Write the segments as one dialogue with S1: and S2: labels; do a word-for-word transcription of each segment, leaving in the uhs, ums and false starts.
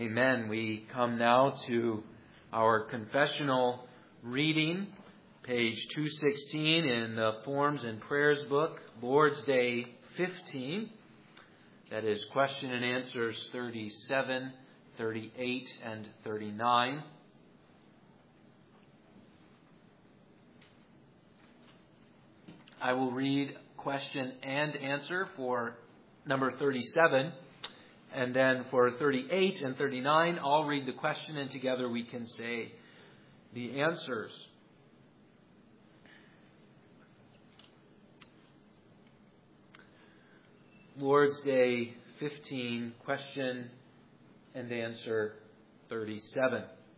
S1: Amen. We come now to our confessional reading, page two sixteen in the Forms and Prayers book, Lord's Day fifteen. That is question and answers thirty-seven, thirty-eight, and thirty-nine. I will read question and answer for number thirty-seven. And then for thirty-eight and thirty-nine, I'll read the question and together we can say the answers. Lord's Day fifteen, question and answer thirty-seven.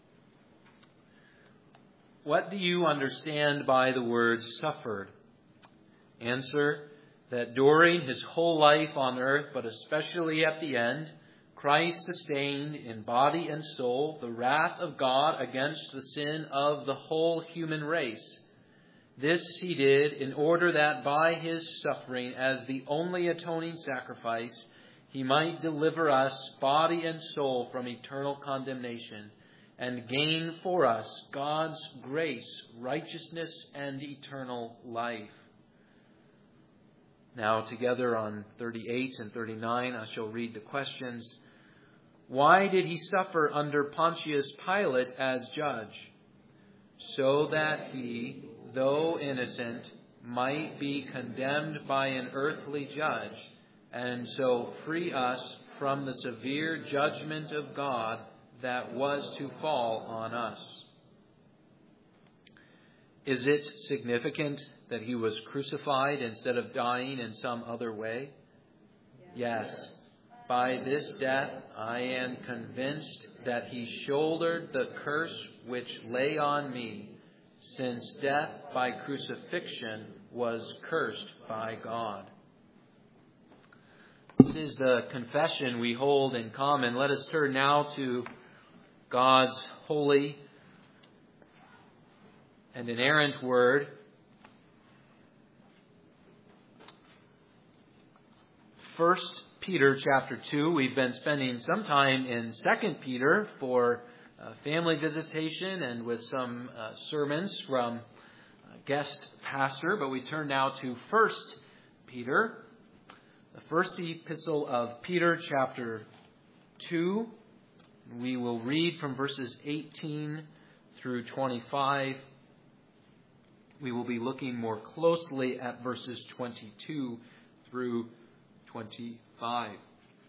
S1: What do you understand by the word suffered? Answer: that during his whole life on earth, but especially at the end, Christ sustained in body and soul the wrath of God against the sin of the whole human race. This he did in order that by his suffering as the only atoning sacrifice, he might deliver us, body and soul, from eternal condemnation and gain for us God's grace, righteousness, and eternal life. Now, together on thirty-eight and thirty-nine, I shall read the questions. Why did he suffer under Pontius Pilate as judge? So that he, though innocent, might be condemned by an earthly judge, and so free us from the severe judgment of God that was to fall on us. Is it significant that he was crucified instead of dying in some other way? Yes. By this death I am convinced that he shouldered the curse which lay on me, since death by crucifixion was cursed by God. This is the confession we hold in common. Let us turn now to God's holy and inerrant word. First Peter chapter two. We've been spending some time in Second Peter for uh, family visitation and with some uh, sermons from a guest pastor. But we turn now to First Peter, the first epistle of Peter chapter two. We will read from verses eighteen through twenty-five. We will be looking more closely at verses twenty-two through twenty-five.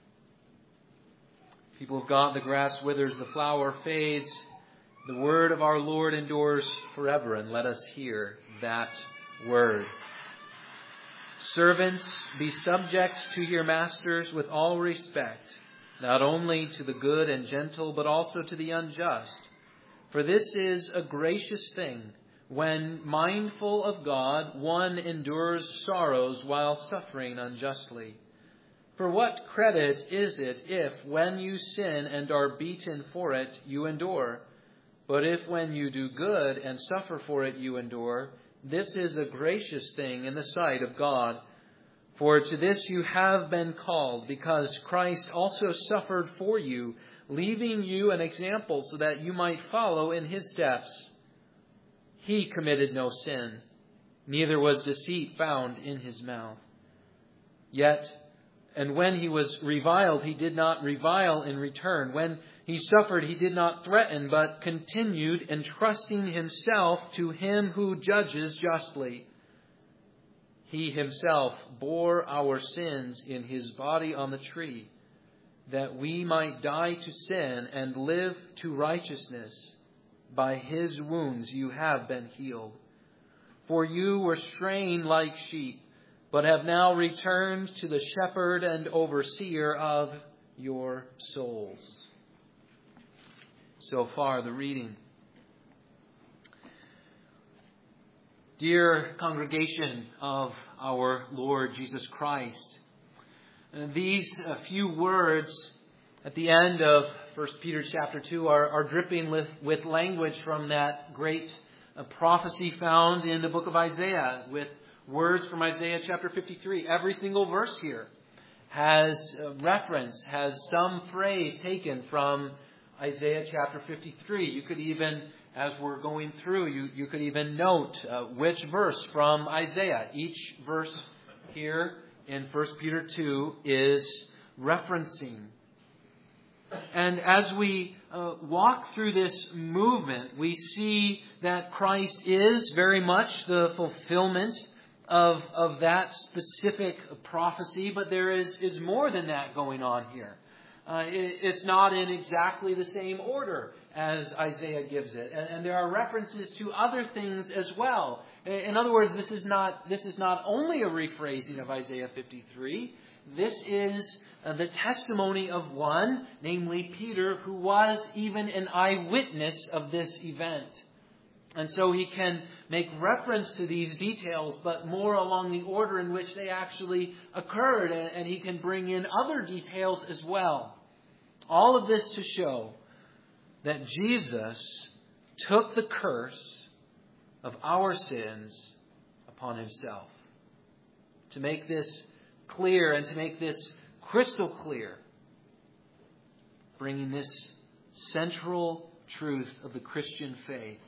S1: People of God, the grass withers, the flower fades. The word of our Lord endures forever, and let us hear that word. Servants, be subject to your masters with all respect, not only to the good and gentle, but also to the unjust. For this is a gracious thing. When mindful of God, one endures sorrows while suffering unjustly. For what credit is it if, when you sin and are beaten for it, you endure? But if when you do good and suffer for it, you endure, this is a gracious thing in the sight of God. For to this you have been called, because Christ also suffered for you, leaving you an example so that you might follow in his steps. He committed no sin, neither was deceit found in his mouth. Yet, and when he was reviled, he did not revile in return. When he suffered, he did not threaten, but continued entrusting himself to him who judges justly. He himself bore our sins in his body on the tree, that we might die to sin and live to righteousness. By his wounds you have been healed. For you were straying like sheep, but have now returned to the shepherd and overseer of your souls. So far, the reading. Dear congregation of our Lord Jesus Christ, these few words at the end of First Peter chapter two are, are dripping with, with language from that great uh, prophecy found in the book of Isaiah, with words from Isaiah chapter fifty-three. Every single verse here has a reference, has some phrase taken from Isaiah chapter fifty-three. You could even, as we're going through, you, you could even note uh, which verse from Isaiah. Each verse here in First Peter two is referencing. And as we uh, walk through this movement, we see that Christ is very much the fulfillment of, of that specific prophecy, but there is, is more than that going on here. Uh, it, it's not in exactly the same order as Isaiah gives it. And, and there are references to other things as well. In other words, this is not, this is not only a rephrasing of Isaiah fifty-three. This is uh, the testimony of one, namely Peter, who was even an eyewitness of this event. And so he can make reference to these details, but more along the order in which they actually occurred. And, and he can bring in other details as well. All of this to show that Jesus took the curse of our sins upon himself. To make this clear and to make this crystal clear, bringing this central truth of the Christian faith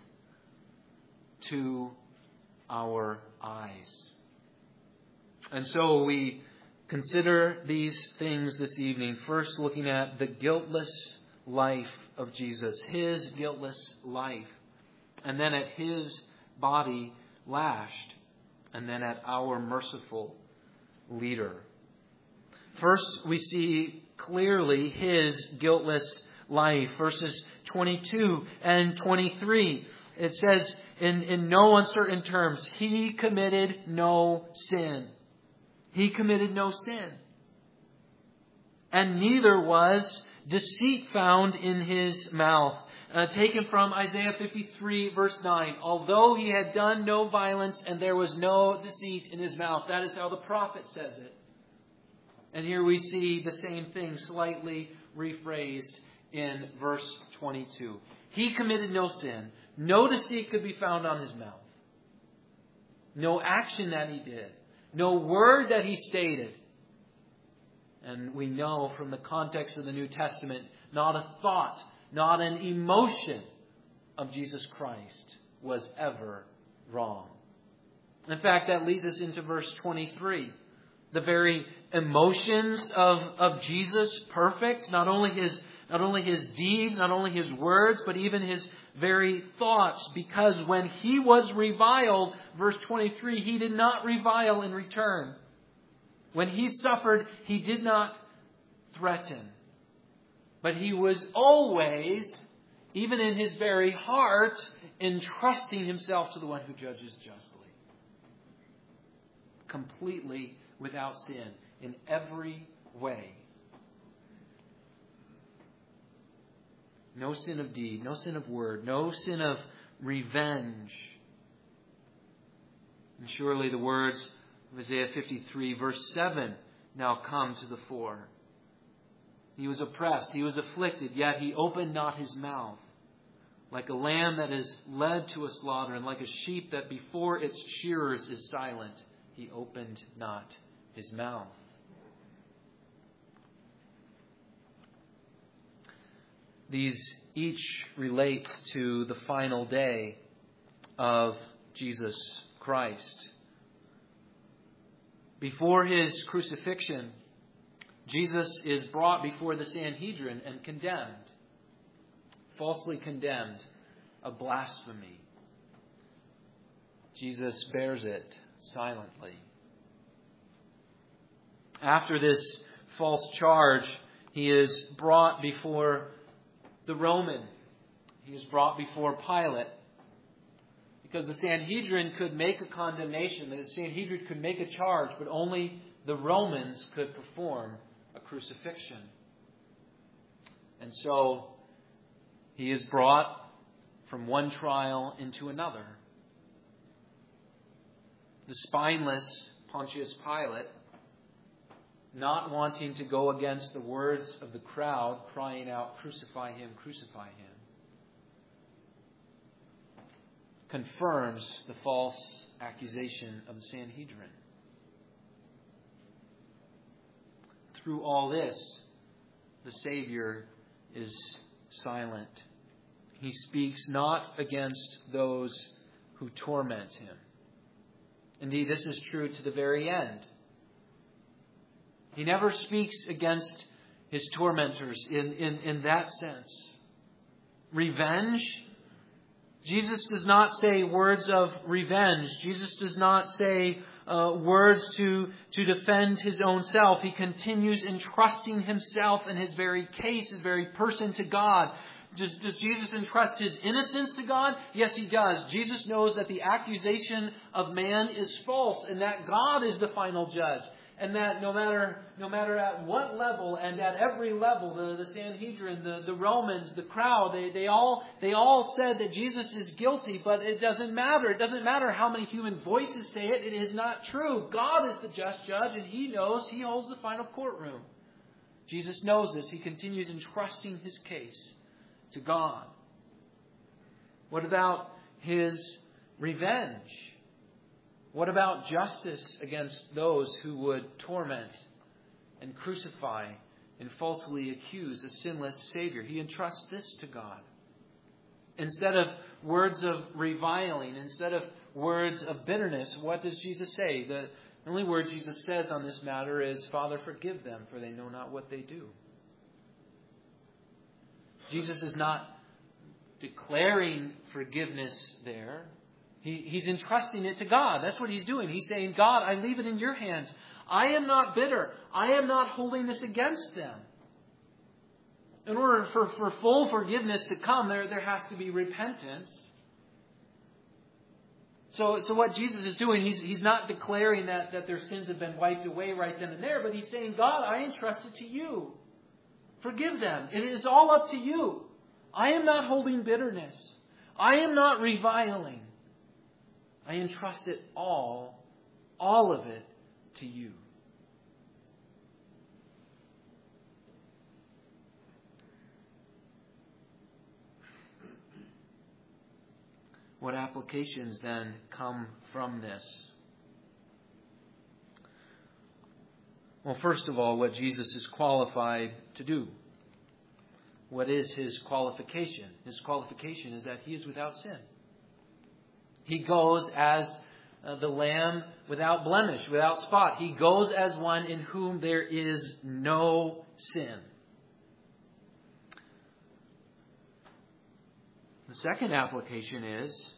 S1: to our eyes. And so we consider these things this evening. First, looking at the guiltless life of Jesus, his guiltless life, and then at his body lashed, and then at our merciful leader. First, we see clearly his guiltless life. Verses twenty-two and twenty-three. It says in, in no uncertain terms, he committed no sin. He committed no sin. And neither was deceit found in his mouth. Uh, taken from Isaiah fifty-three, verse nine. Although he had done no violence and there was no deceit in his mouth. That is how the prophet says it. And here we see the same thing slightly rephrased in verse twenty-two. He committed no sin. No deceit could be found on his mouth. No action that he did. No word that he stated. And we know from the context of the New Testament, not a thought, not an emotion of Jesus Christ was ever wrong. In fact, that leads us into verse twenty-three. The very emotions of, of Jesus, perfect. Not only his, not only his deeds, not only his words, but even his very thoughts. Because when he was reviled, verse twenty-three, he did not revile in return. When he suffered, he did not threaten. But he was always, even in his very heart, entrusting himself to the one who judges justly. Completely without sin in every way. No sin of deed, no sin of word, no sin of revenge. And surely the words of Isaiah fifty-three, verse seven, now come to the fore. He was oppressed, he was afflicted, yet he opened not his mouth. Like a lamb that is led to a slaughter, and like a sheep that before its shearers is silent, he opened not his mouth. These each relate to the final day of Jesus Christ. Before his crucifixion, Jesus is brought before the Sanhedrin and condemned, falsely condemned of blasphemy. Jesus bears it silently. After this false charge, he is brought before the Roman. He is brought before Pilate. Because the Sanhedrin could make a condemnation, the Sanhedrin could make a charge, but only the Romans could perform a crucifixion. And so he is brought from one trial into another. The spineless Pontius Pilate, not wanting to go against the words of the crowd, crying out, "Crucify him, crucify him," confirms the false accusation of the Sanhedrin. Through all this, the Savior is silent. He speaks not against those who torment him. Indeed, this is true to the very end. He never speaks against his tormentors in, in, in that sense. Revenge? Jesus does not say words of revenge. Jesus does not say uh, words to, to defend his own self. He continues entrusting himself and his very case, his very person to God. Does, does Jesus entrust his innocence to God? Yes, he does. Jesus knows that the accusation of man is false and that God is the final judge. And that no matter no matter at what level and at every level, the, the Sanhedrin, the, the Romans, the crowd, they, they all they all said that Jesus is guilty, but it doesn't matter. It doesn't matter how many human voices say it. It is not true. God is the just judge, and he knows he holds the final courtroom. Jesus knows this. He continues entrusting his case to God. What about his revenge? What about justice against those who would torment and crucify and falsely accuse a sinless Savior? He entrusts this to God. Instead of words of reviling, instead of words of bitterness, what does Jesus say? The only word Jesus says on this matter is, Father, forgive them, for they know not what they do. Jesus is not declaring forgiveness there. He, he's entrusting it to God. That's what he's doing. He's saying, God, I leave it in your hands. I am not bitter. I am not holding this against them. In order for, for full forgiveness to come, there, there has to be repentance. So, so what Jesus is doing, he's, he's not declaring that, that their sins have been wiped away right then and there, but he's saying, God, I entrust it to you. Forgive them. It is all up to you. I am not holding bitterness. I am not reviling. I entrust it all, all of it, to you. What applications then come from this? Well, first of all, what Jesus is qualified to do. What is his qualification? His qualification is that he is without sin. He goes as uh, the lamb without blemish, without spot. He goes as one in whom there is no sin. The second application is,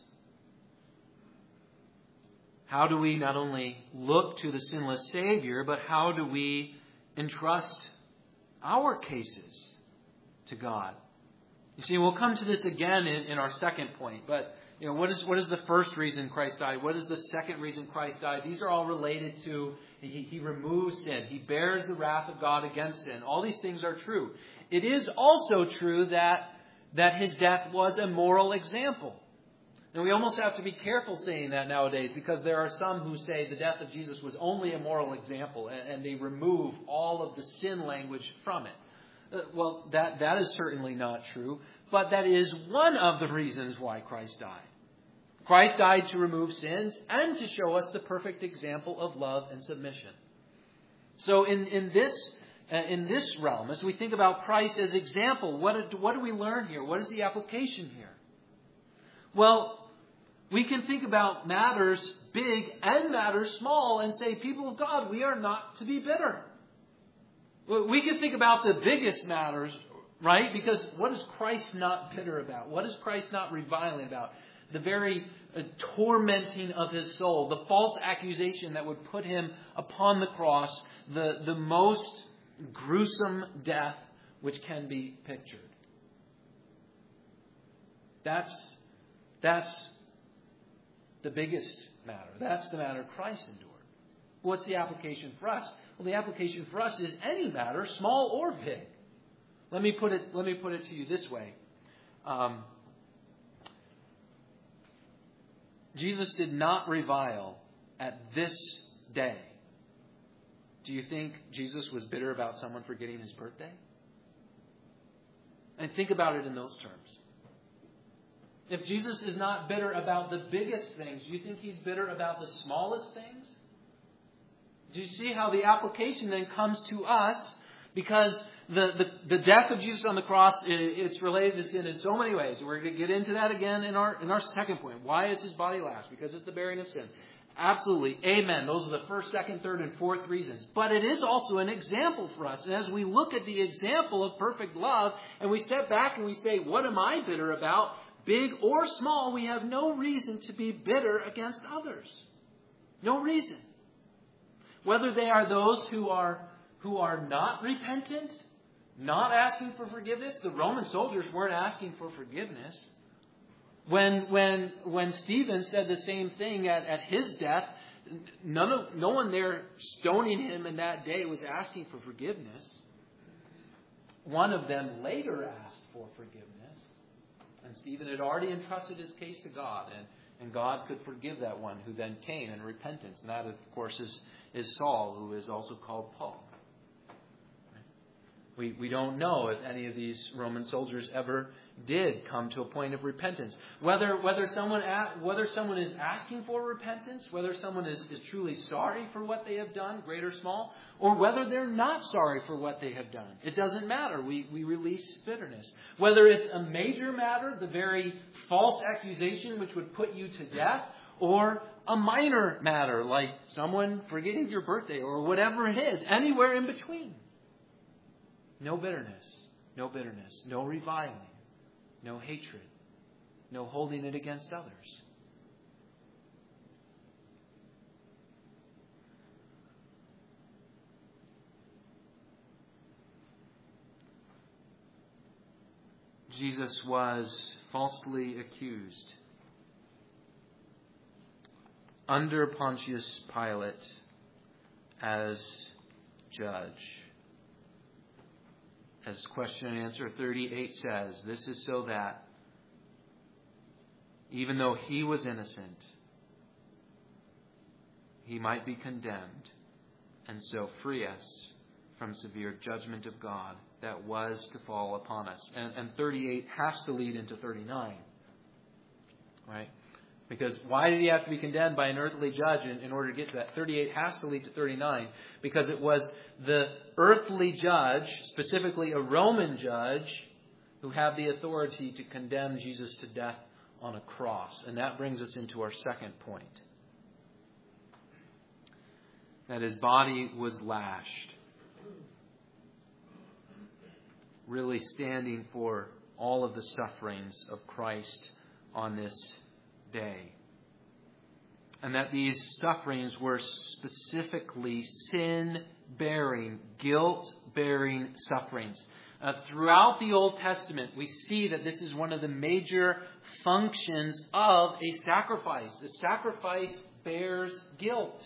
S1: how do we not only look to the sinless Savior, but how do we entrust our cases to God? You see, we'll come to this again in, in our second point, but you know, what is what is the first reason Christ died? What is the second reason Christ died? These are all related to he, he removes sin. He bears the wrath of God against sin. All these things are true. It is also true that, that his death was a moral example. And we almost have to be careful saying that nowadays, because there are some who say the death of Jesus was only a moral example, and, and they remove all of the sin language from it. Uh, well, that, that is certainly not true, but that is one of the reasons why Christ died. Christ died to remove sins and to show us the perfect example of love and submission. So in, in this uh, in this realm, as we think about Christ as example, what, what do we learn here? What is the application here? Well, we can think about matters big and matters small and say, people of God, we are not to be bitter. We can think about the biggest matters, right? Because what is Christ not bitter about? What is Christ not reviling about? The very uh, tormenting of his soul, the false accusation that would put him upon the cross, the, the most gruesome death which can be pictured. That's, that's the biggest matter. That's the matter Christ endured. What's the application for us? Well, the application for us is any matter, small or big. Let me put it, let me put it to you this way. Um, Jesus did not revile at this day. Do you think Jesus was bitter about someone forgetting his birthday? And think about it in those terms. If Jesus is not bitter about the biggest things, do you think he's bitter about the smallest things? Do you see how the application then comes to us Because the, the, the death of Jesus on the cross, it, it's related to sin in so many ways. We're going to get into that again in our, in our second point. Why is his body lashed? Because it's the bearing of sin. Absolutely. Amen. Those are the first, second, third, and fourth reasons. But it is also an example for us. And as we look at the example of perfect love, and we step back and we say, what am I bitter about? Big or small, we have no reason to be bitter against others. No reason. Whether they are those who are who are not repentant, not asking for forgiveness. The Roman soldiers weren't asking for forgiveness. When when when Stephen said the same thing at, at his death, none of no one there stoning him in that day was asking for forgiveness. One of them later asked for forgiveness. And Stephen had already entrusted his case to God, and, and God could forgive that one who then came in repentance. And that, of course, is, is Saul, who is also called Paul. We, we don't know if any of these Roman soldiers ever did come to a point of repentance. Whether whether someone whether someone is asking for repentance, whether someone is, is truly sorry for what they have done, great or small, or whether they're not sorry for what they have done. It doesn't matter. We, we release bitterness. Whether it's a major matter, the very false accusation which would put you to death, or a minor matter like someone forgetting your birthday or whatever it is, anywhere in between. No bitterness, no bitterness, no reviling, no hatred, no holding it against others. Jesus was falsely accused under Pontius Pilate as judge. As question and answer thirty-eight says, this is so that even though he was innocent, he might be condemned and so free us from severe judgment of God that was to fall upon us. And, and thirty-eight has to lead into thirty-nine. Right? Because why did he have to be condemned by an earthly judge in, in order to get to that? thirty-eight has to lead to thirty-nine. Because it was the earthly judge, specifically a Roman judge, who had the authority to condemn Jesus to death on a cross. And that brings us into our second point. That his body was lashed. Really standing for all of the sufferings of Christ on this day. And that these sufferings were specifically sin-bearing, guilt-bearing sufferings. Uh, throughout the Old Testament, we see that this is one of the major functions of a sacrifice. A sacrifice bears guilt.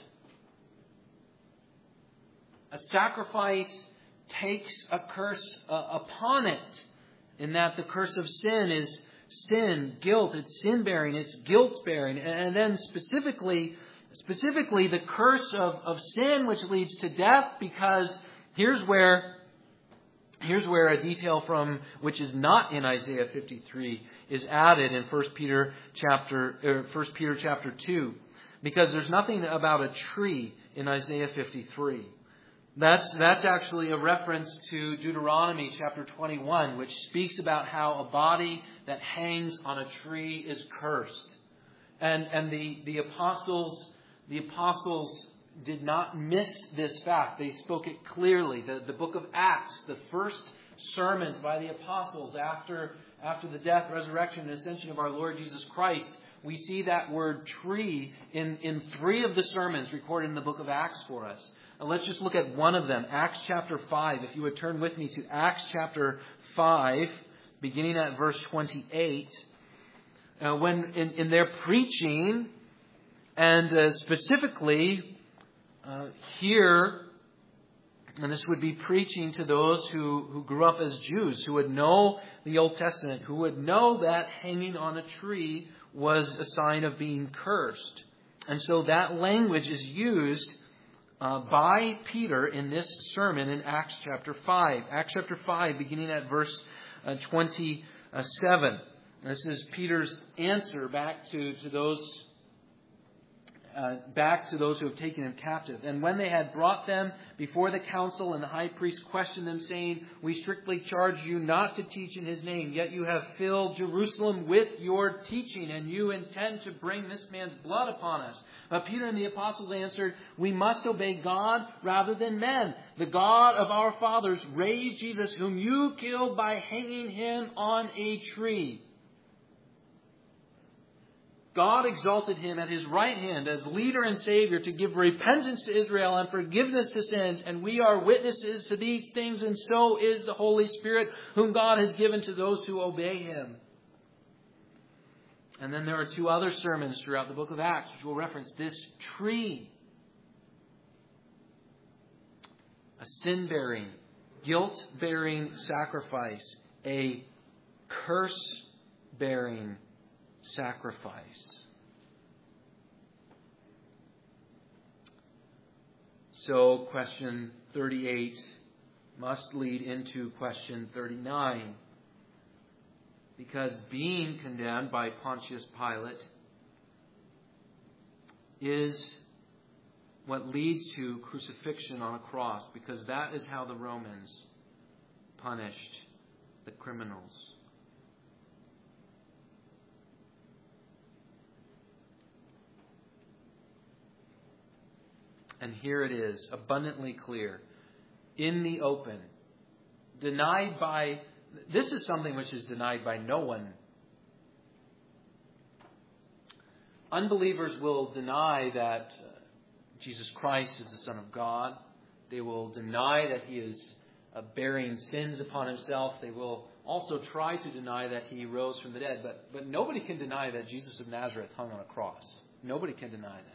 S1: A sacrifice takes a curse uh, upon it, in that the curse of sin is sin, guilt, it's sin-bearing, it's guilt-bearing. And then specifically, specifically the curse of, of sin which leads to death, because here's where here's where a detail from which is not in Isaiah fifty-three is added in First Peter chapter or First Peter chapter two, because there's nothing about a tree in Isaiah fifty-three. That's that's actually a reference to Deuteronomy chapter twenty-one, which speaks about how a body that hangs on a tree is cursed. And and the, the apostles the apostles did not miss this fact. They spoke it clearly. The, the book of Acts, the first sermons by the apostles after, after the death, resurrection, and ascension of our Lord Jesus Christ, we see that word tree in, in three of the sermons recorded in the book of Acts for us. And let's just look at one of them, Acts chapter five. If you would turn with me to Acts chapter five, beginning at verse twenty-eight. Uh, when in, in their preaching, and uh, specifically uh, here, and this would be preaching to those who, who grew up as Jews, who would know the Old Testament, who would know that hanging on a tree was a sign of being cursed. And so that language is used Uh, by Peter in this sermon in Acts chapter five. Acts chapter five, beginning at verse uh, twenty-seven. This is Peter's answer back to, to those uh, back to those who have taken him captive. And when they had brought them before the council, and the high priest questioned them, saying, "We strictly charge you not to teach in his name, yet you have filled Jerusalem with your teaching, and you intend to bring this man's blood upon us." But Peter and the apostles answered, "We must obey God rather than men. The God of our fathers raised Jesus, whom you killed by hanging him on a tree. God exalted him at his right hand as leader and Savior to give repentance to Israel and forgiveness to sins. And we are witnesses to these things, and so is the Holy Spirit, whom God has given to those who obey him." And then there are two other sermons throughout the book of Acts which will reference this tree. A sin-bearing, guilt-bearing sacrifice. A curse-bearing sacrifice. So question thirty-eight must lead into question thirty-nine. Because being condemned by Pontius Pilate is what leads to crucifixion on a cross, because that is how the Romans punished the criminals. And here it is, abundantly clear, in the open, denied by... This is something which is denied by no one. Unbelievers will deny that Jesus Christ is the Son of God. They will deny that he is bearing sins upon himself. They will also try to deny that he rose from the dead. But, but nobody can deny that Jesus of Nazareth hung on a cross. Nobody can deny that.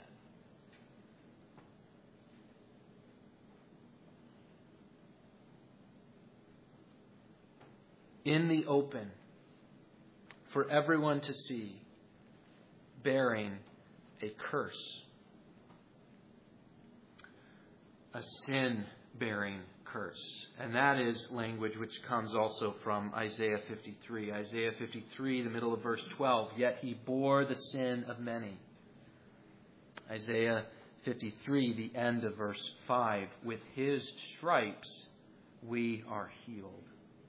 S1: In the open, for everyone to see, bearing a curse. A sin-bearing curse. And that is language which comes also from Isaiah fifty-three. Isaiah fifty-three, the middle of verse twelve. "Yet he bore the sin of many." Isaiah fifty-three, the end of verse five. "With his stripes we are healed."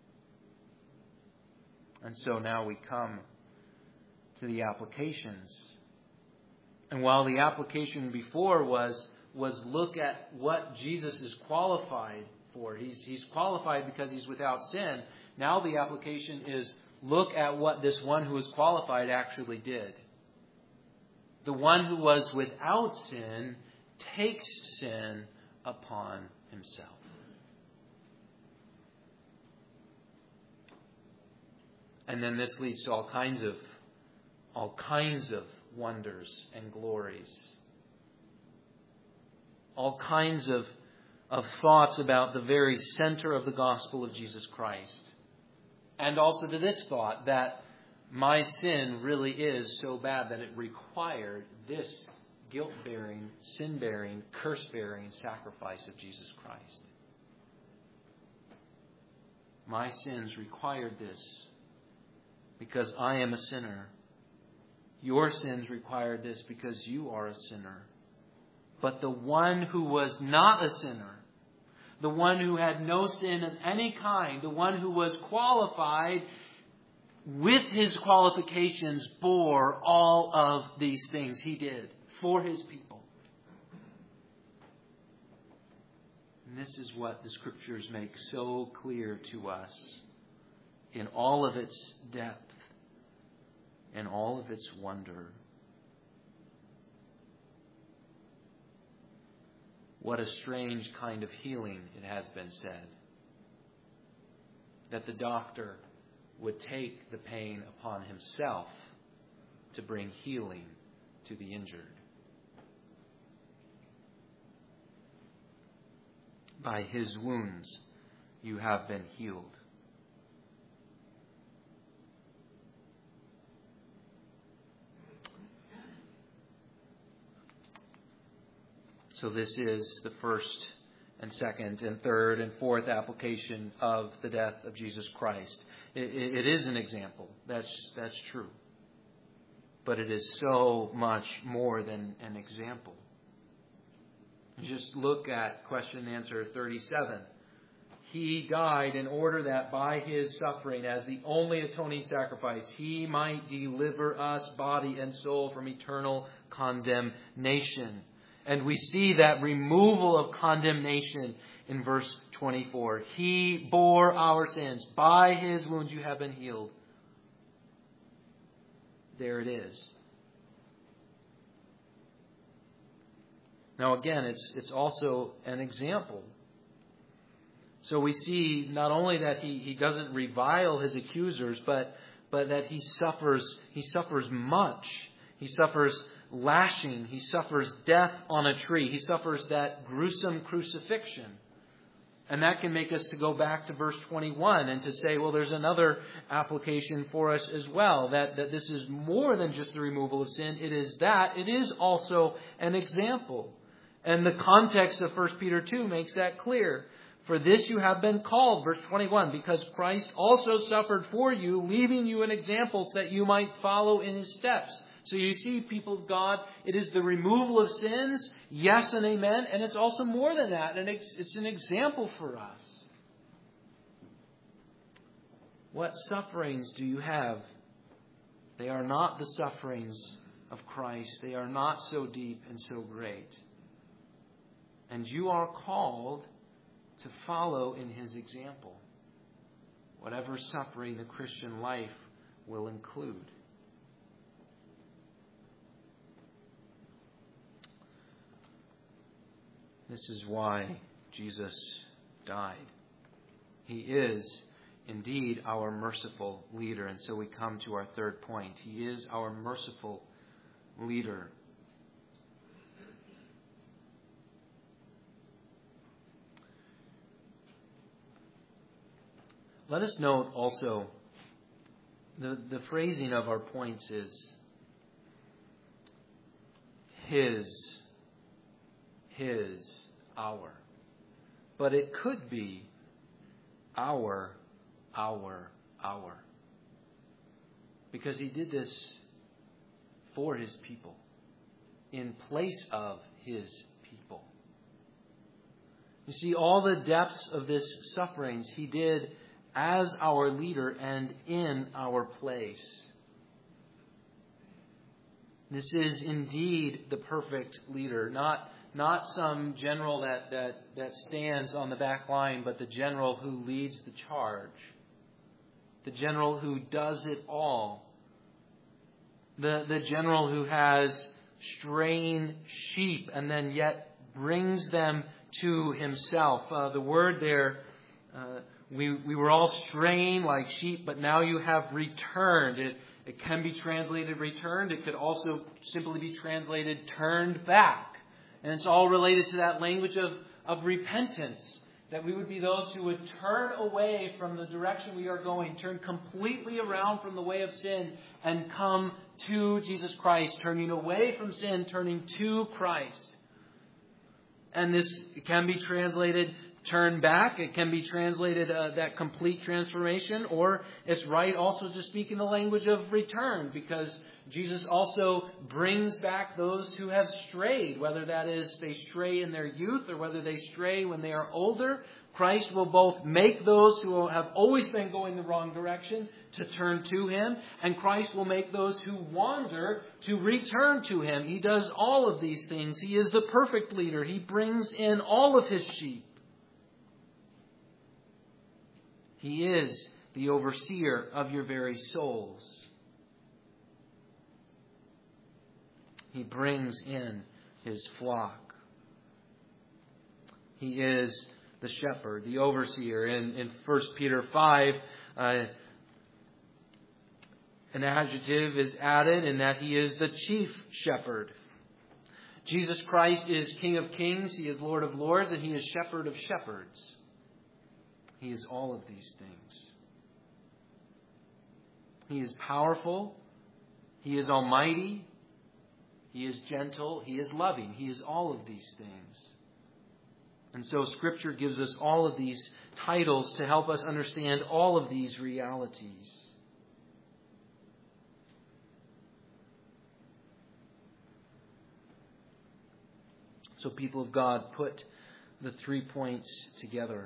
S1: And so now we come to the applications. And while the application before was, was look at what Jesus is qualified for. He's, he's qualified because he's without sin. Now the application is look at what this one who is qualified actually did. The one who was without sin takes sin upon himself. And then this leads to all kinds of all kinds of wonders and glories. All kinds of, of thoughts about the very center of the gospel of Jesus Christ. And also to this thought that my sin really is so bad that it required this guilt-bearing, sin-bearing, curse-bearing sacrifice of Jesus Christ. My sins required this. Because I am a sinner. Your sins required this because you are a sinner. But the one who was not a sinner, the one who had no sin of any kind, the one who was qualified with his qualifications, bore all of these things he did for his people. And this is what the Scriptures make so clear to us in all of its depth. In all of its wonder. What a strange kind of healing, it has been said. That the doctor would take the pain upon himself to bring healing to the injured. By his wounds you have been healed. So this is the first and second and third and fourth application of the death of Jesus Christ. It, it, it is an example. That's, that's true. but it is so much more than an example. Just look at question and answer thirty-seven. He died in order that by His suffering as the only atoning sacrifice, He might deliver us, body and soul, from eternal condemnation. And we see that removal of condemnation in verse twenty-four. He bore our sins. By His wounds you have been healed. There it is. Now again, it's it's also an example. So we see not only that he, he doesn't revile his accusers, but but that he suffers he suffers much. He suffers lashing. He suffers death on a tree. He suffers that gruesome crucifixion. And that can make us to go back to verse twenty-one and to say, well, there's another application for us as well. That, that this is more than just the removal of sin. It is that. It is also an example. And the context of First Peter two makes that clear. For this you have been called, verse twenty-one, because Christ also suffered for you, leaving you an example so that you might follow in His steps. So you see, people of God, it is the removal of sins, yes and amen, and it's also more than that, and it's, it's an example for us. What sufferings do you have? They are not the sufferings of Christ. They are not so deep and so great. And you are called to follow in His example, whatever suffering the Christian life will include. This is why Jesus died. He is indeed our merciful leader. And so we come to our third point. He is our merciful leader. Let us note also the, the phrasing of our points is His, His, our. But it could be our, our, our. Because He did this for His people, in place of His people. You see, all the depths of this sufferings He did as our leader and in our place. This is indeed the perfect leader, not, not some general that, that, that stands on the back line, but the general who leads the charge. The general who does it all. The, the general who has straying sheep and then yet brings them to Himself. Uh, the word there, uh, We we were all straying like sheep, but now you have returned. It, it can be translated returned. It could also simply be translated turned back. And it's all related to that language of, of repentance. That we would be those who would turn away from the direction we are going, turn completely around from the way of sin and come to Jesus Christ, turning away from sin, turning to Christ. And this can be translated turn back. It can be translated uh, that complete transformation, or it's right also to speak in the language of return, because Jesus also brings back those who have strayed, whether that is they stray in their youth or whether they stray when they are older. Christ will both make those who have always been going the wrong direction to turn to Him, and Christ will make those who wander to return to Him. He does all of these things. He is the perfect leader. He brings in all of His sheep. He is the overseer of your very souls. He brings in His flock. He is the shepherd, the overseer. In, in First Peter five, uh, an adjective is added in that He is the chief shepherd. Jesus Christ is King of kings, He is Lord of lords, and He is shepherd of shepherds. He is all of these things. He is powerful. He is almighty. He is gentle. He is loving. He is all of these things. And so Scripture gives us all of these titles to help us understand all of these realities. So people of God, put the three points together.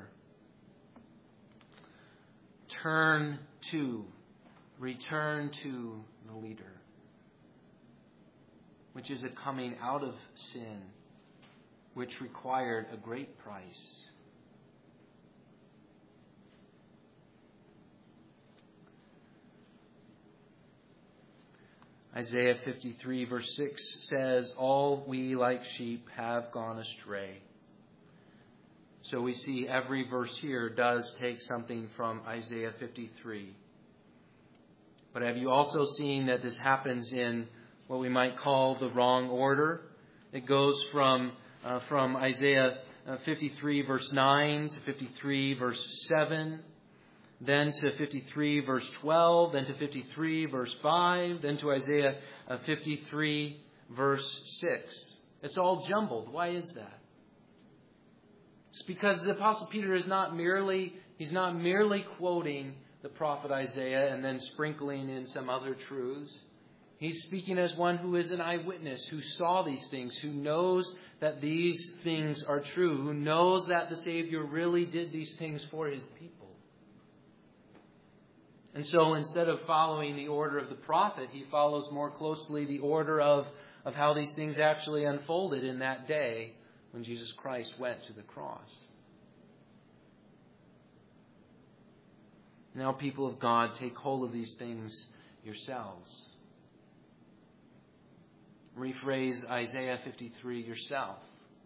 S1: Turn to, return to the leader, which is a coming out of sin, which required a great price. Isaiah fifty-three verse six says, all we like sheep have gone astray. So we see every verse here does take something from Isaiah fifty-three. But have you also seen that this happens in what we might call the wrong order? It goes from uh, from Isaiah fifty-three verse nine to fifty-three verse seven, then to fifty-three verse twelve, then to fifty-three verse five, then to Isaiah fifty-three verse six. It's all jumbled. Why is that? It's because the Apostle Peter is not merely, he's not merely quoting the prophet Isaiah and then sprinkling in some other truths. He's speaking as one who is an eyewitness, who saw these things, who knows that these things are true, who knows that the Savior really did these things for his people. And so instead of following the order of the prophet, he follows more closely the order of, of how these things actually unfolded in that day when Jesus Christ went to the cross. Now, people of God, take hold of these things yourselves. Rephrase Isaiah fifty-three yourself.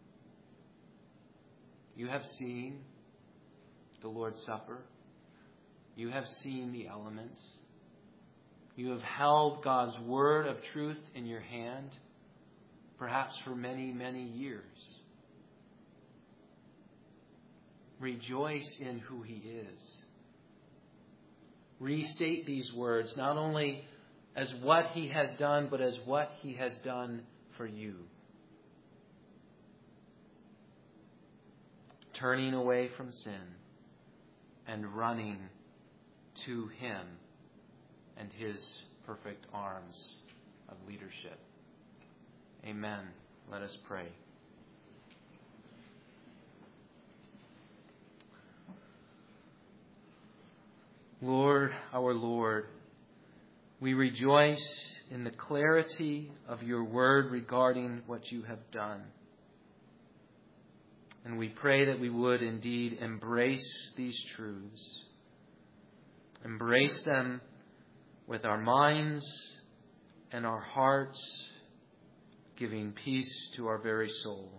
S1: You have seen the Lord's Supper. You have seen the elements. You have held God's word of truth in your hand, perhaps for many, many years. Rejoice in who he is. Restate these words not only as what he has done, but as what he has done for you. Turning away from sin and running to him and his perfect arms of leadership. Amen. Let us pray. Lord, our Lord, we rejoice in the clarity of your word regarding what you have done. And we pray that we would indeed embrace these truths. Embrace them with our minds and our hearts, giving peace to our very soul.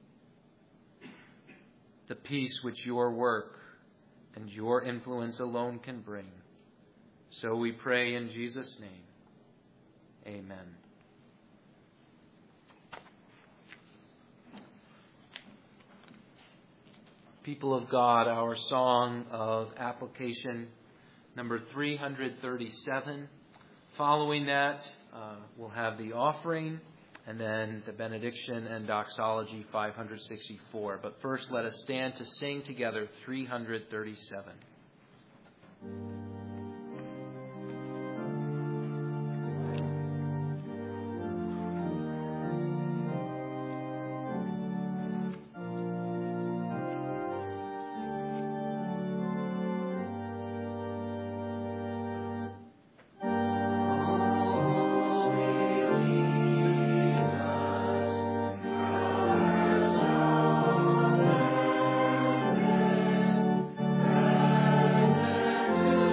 S1: The peace which your work and your influence alone can bring. So we pray in Jesus' name. Amen. People of God, our song of application number three hundred thirty-seven. Following that, uh, we'll have the offering and then the benediction and doxology five hundred sixty-four. But first, let us stand to sing together three hundred thirty-seven.
S2: To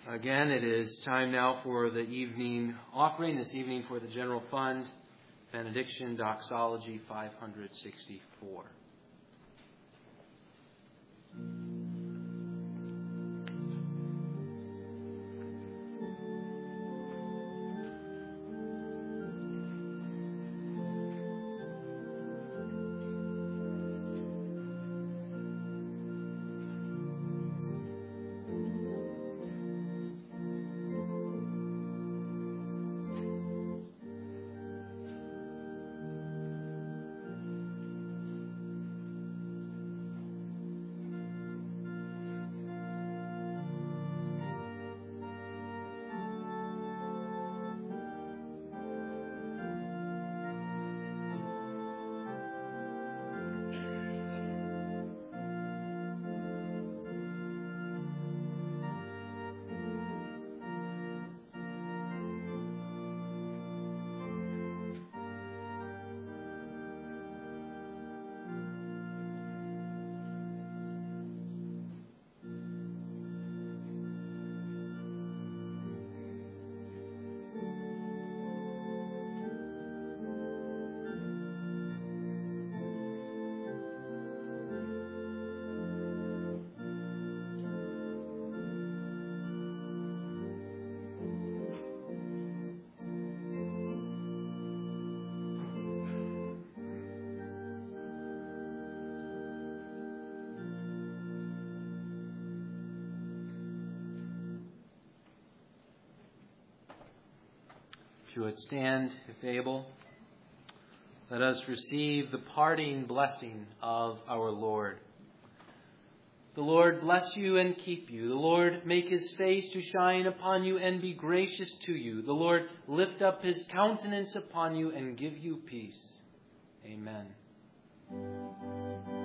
S1: Again, it is time now for the evening offering, this evening for the General Fund, Benediction, Doxology five sixty-four. If you would stand, if able, let us receive the parting blessing of our Lord. The Lord bless you and keep you. The Lord make his face to shine upon you and be gracious to you. The Lord lift up his countenance upon you and give you peace. Amen.